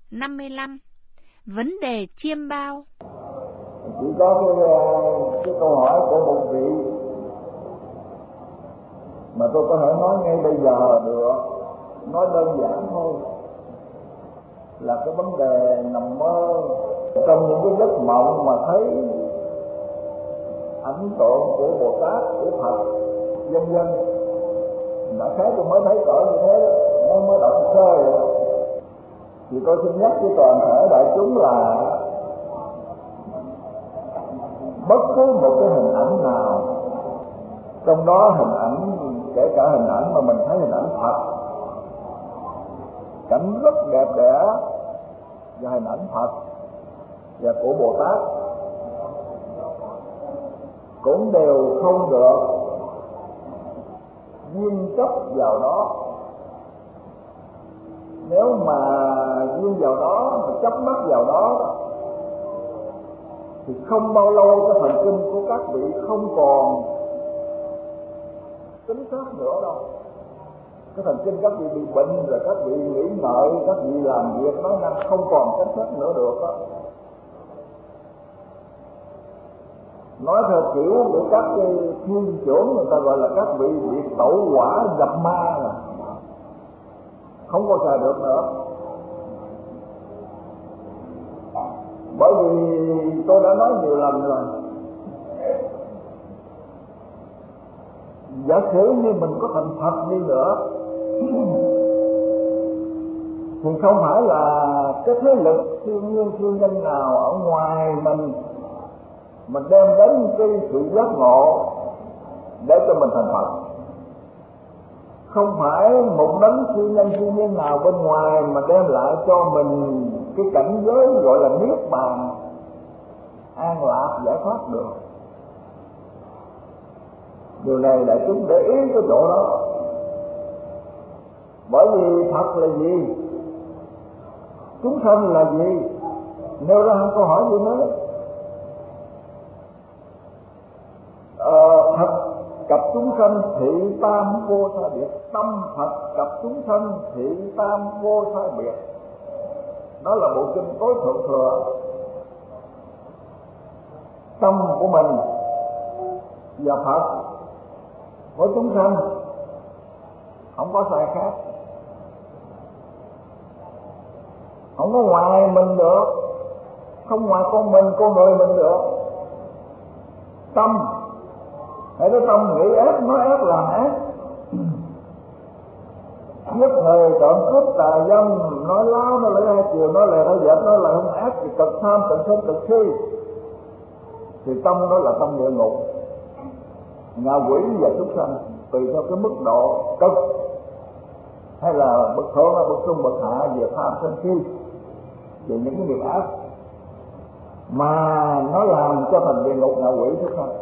55. Vấn đề chiêm bao. Chỉ có cái câu hỏi của một vị mà tôi có thể nói ngay bây giờ được, nói đơn giản thôi, là cái vấn đề nằm mơ trong những cái giấc mộng mà thấy ảnh tượng của Bồ Tát, của Phật, vân vân. Đã khá tôi mới thấy cỡ như thế, mới đọc sơ rồi. Thì tôi xin nhắc với toàn thể đại chúng là bất cứ một cái hình ảnh nào, trong đó hình ảnh, kể cả hình ảnh mà mình thấy hình ảnh Phật, cảnh rất đẹp đẽ và hình ảnh Phật và của Bồ Tát, cũng đều không được duyên chấp vào đó. Nếu mà duyên vào đó, mà chấp mắc vào đó, thì không bao lâu cái thần kinh của các vị không còn chính xác nữa đâu. Cái thần kinh các vị bị bệnh rồi, các vị nghĩ ngợi, các vị làm việc nói năng không còn chính xác nữa được đó. Nói theo kiểu của các cái thiên trưởng, người ta gọi là các vị bị tẩu hỏa nhập ma rồi, không có xài được nữa. Bởi vì tôi đã nói nhiều lần rồi, giả sử như mình có thành Phật đi nữa thì không phải là cái thế lực siêu nhiên siêu nhân nào ở ngoài mình đem đến cái sự giác ngộ để cho mình thành Phật. Không phải một đấng siêu nhân siêu nhiên nào bên ngoài mà đem lại cho mình cái cảnh giới gọi là niết bàn, an lạc, giải thoát được. Điều này đại chúng để ý cái chỗ đó. Bởi vì Phật là gì? Chúng sanh là gì? Nêu ra một câu hỏi gì nữa. Phật cặp chúng sanh thị tam vô sai biệt. Tâm Phật cặp chúng sanh thị tam vô sai biệt. Đó là bộ kinh tối thượng thừa. Tâm của mình và Phật với chúng sanh không có sai khác, không có ngoài mình được, không ngoài con mình, con người mình được. Tâm, hãy nói tâm nghĩ ác, nói ác làm ác, giết người, trộm cướp, tà dâm, nói láo, nói lưỡi hai chiều, nói lè nói dệt, nói là hung ác, thì cực tham, cực sân, cực si, thì tâm đó là tâm địa ngục, ngạ quỷ và súc sanh, tùy theo cái mức độ cực hay là bậc thượng hay bậc trung bậc hạ về tham sân si, về những cái nghiệp ác mà nó làm cho thành địa ngục, ngạ quỷ, súc sanh.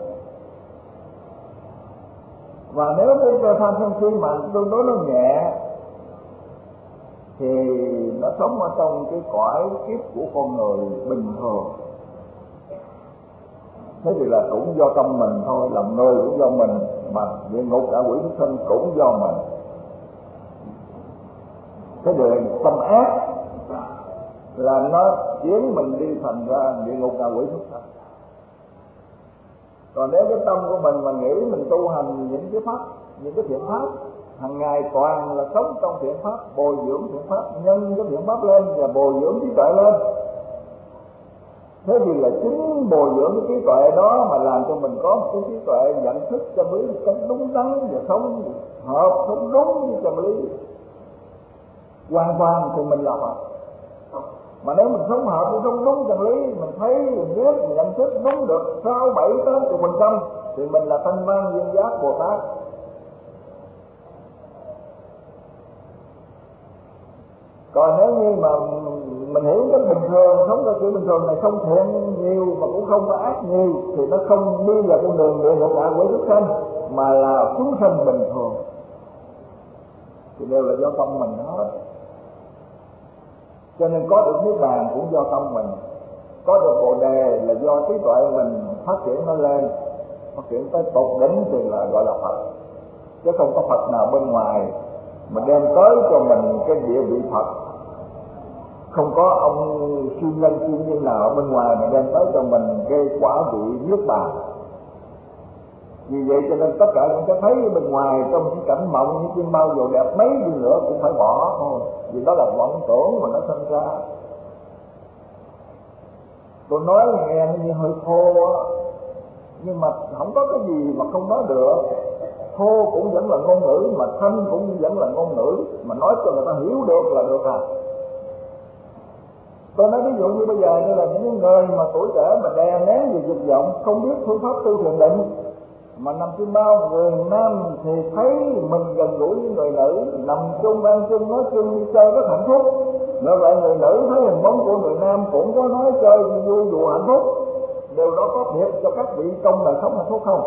Và nếu cái tham sân si mà tương đối nó nhẹ thì nó sống ở trong cái cõi kiếp của con người bình thường. Thế thì là cũng do tâm mình thôi, làm người cũng do mình, mà địa ngục ngạ quỷ súc sanh cũng do mình. Cái điều tâm ác là nó khiến mình đi thành ra địa ngục ngạ quỷ súc sanh. Còn nếu cái tâm của mình mà nghĩ mình tu hành những cái pháp, những cái thiện pháp, hàng ngày toàn là sống trong thiện pháp, bồi dưỡng thiện pháp, nhân cái thiện pháp lên và bồi dưỡng trí tuệ lên. Thế thì là chính bồi dưỡng cái trí tuệ đó mà làm cho mình có một cái trí tuệ nhận thức chân lý một cách đúng đắn và sống hợp, sống đúng với chân lý hoàn toàn thì mình là Phật. Mà nếu mình sống hợp với sống đúng chân lý, mình thấy, mình biết, mình nhận thức đúng được 6, 7, 80% thì mình là thanh văn duyên giác Bồ Tát. Còn nếu như mà mình hiểu cái bình thường, sống theo kiểu bình thường này, không thiện nhiều mà cũng không có ác nhiều, thì nó không đi vào con đường địa ngục ngạ quỷ súc sanh, mà là chúng sanh bình thường, thì đều là do tâm mình hết. Cho nên có được niết bàn cũng do tâm mình, có được Bồ đề là do trí tuệ mình phát triển nó lên, phát triển tới tột đỉnh thì là gọi là Phật. Chứ không có Phật nào bên ngoài mà đem tới cho mình cái địa vị Phật, Không có ông siêu nhân siêu nhiên nào ở bên ngoài mà đem tới cho mình cái quả vị niết bàn. Vì vậy cho nên tất cả những cái thấy bên ngoài trong cái cảnh mộng như chim bao dù đẹp mấy đi nữa cũng phải bỏ thôi, vì đó là vọng tưởng mà nó sinh ra. Tôi nói nghe nó như hơi thô á, nhưng mà không có cái gì mà không nói được. Thô cũng vẫn là ngôn ngữ, mà thanh cũng vẫn là ngôn ngữ, mà nói cho người ta hiểu được là được à. Tôi nói ví dụ như bây giờ như là những người mà tuổi trẻ mà đè nén về dục vọng, không biết phương pháp tu thiền định, mà nằm chim bao, người nam thì thấy mình gần gũi với người nữ, nằm chung ban chung nói chung đi chơi rất hạnh phúc. Ngược lại người nữ thấy hình bóng của người nam cũng có nói chơi vui đùa hạnh phúc. Điều đó có thiệt cho các vị trong đời sống hạnh phúc không?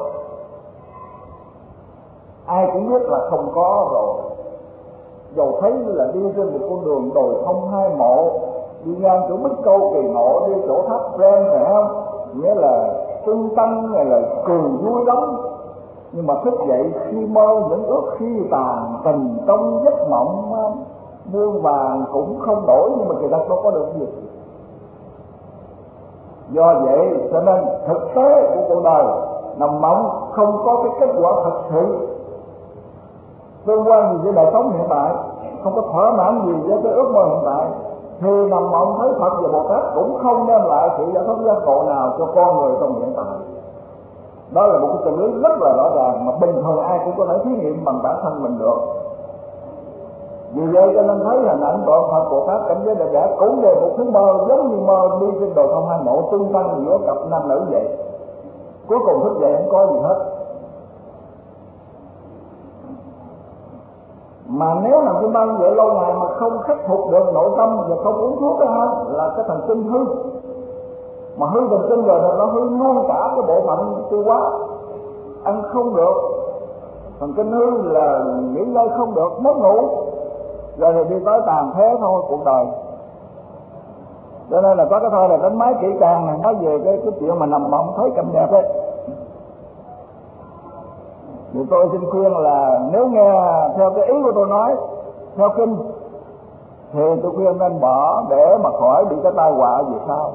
Ai cũng biết là không có rồi. Dầu thấy là đi trên một con đường đồi thông hai mộ, đi ngang chỗ Bích Câu Kỳ Ngộ, đi chỗ tháp Ren phải không? Nghĩa là tung tăng này là cười vui lắm. Nhưng mà thức dậy khi mơ những ước khi tàn, tình trong giấc mộng, muôn vàng cũng không đổi, nhưng mà người ta đâu có được gì. Do vậy cho nên thực tế của cuộc đời nằm mộng không có cái kết quả thật sự tương quan gì với đời sống hiện tại, không có thỏa mãn gì với cái ước mơ hiện tại, thì nằm mộng thấy Phật và Bồ Tát cũng không đem lại sự giải thoát giác ngộ nào cho con người trong hiện tại. Đó là một cái chân lý rất là rõ ràng mà bình thường ai cũng có thể thí nghiệm bằng bản thân mình được. Vì vậy cho nên thấy hình ảnh của Phật Bồ Tát cảnh giới đẹp đẽ cũng đều một cái mơ giống như mơ đi trên đồi thông hai mộ, tương tăng giữa cặp nam nữ vậy. Cuối cùng thức dậy không có gì hết. Mà nếu nằm trên ban vậy lâu ngày mà không khắc phục được nội tâm và không uống thuốc đó là cái thần kinh hư. Mà hư thần kinh rồi nó hư luôn cả cái bộ phận tiêu hóa, ăn không được, thần kinh hư là nghỉ ngơi không được, mất ngủ, rồi thì đi tới tàn thế thôi cuộc đời. Cho nên là có cái thơ là đánh máy kỹ càng này nói về cái chuyện mà nằm mộng thấy cảnh đẹp ấy. Thì tôi xin khuyên là nếu nghe theo cái ý của tôi nói, theo kinh, thì tôi khuyên nên bỏ để mà khỏi bị cái tai họa về sau.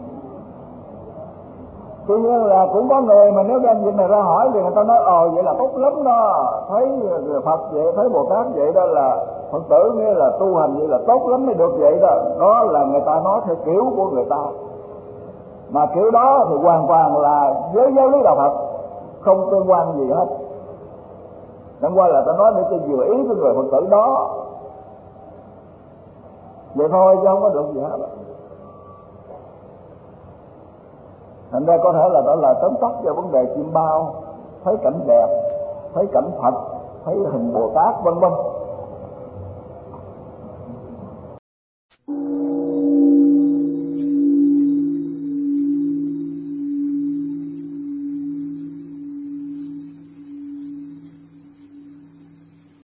Tuy nhiên là cũng có người mà nếu đem việc này ra hỏi thì người ta nói vậy là tốt lắm đó, thấy Phật vậy, thấy Bồ Tát vậy đó là Phật tử, nghĩa là tu hành vậy là tốt lắm mới được vậy đó. Đó là người ta nói theo kiểu của người ta, mà kiểu đó thì hoàn toàn là với giáo lý đạo Phật không tương quan gì hết. Chẳng qua là ta nói để cho vừa ý với người Phật tử đó vậy thôi, chứ không có được gì hết. Thành ra có thể là đó là tóm tắt cho vấn đề chim bao, thấy cảnh đẹp, thấy cảnh Phật, thấy hình Bồ Tát vân vân.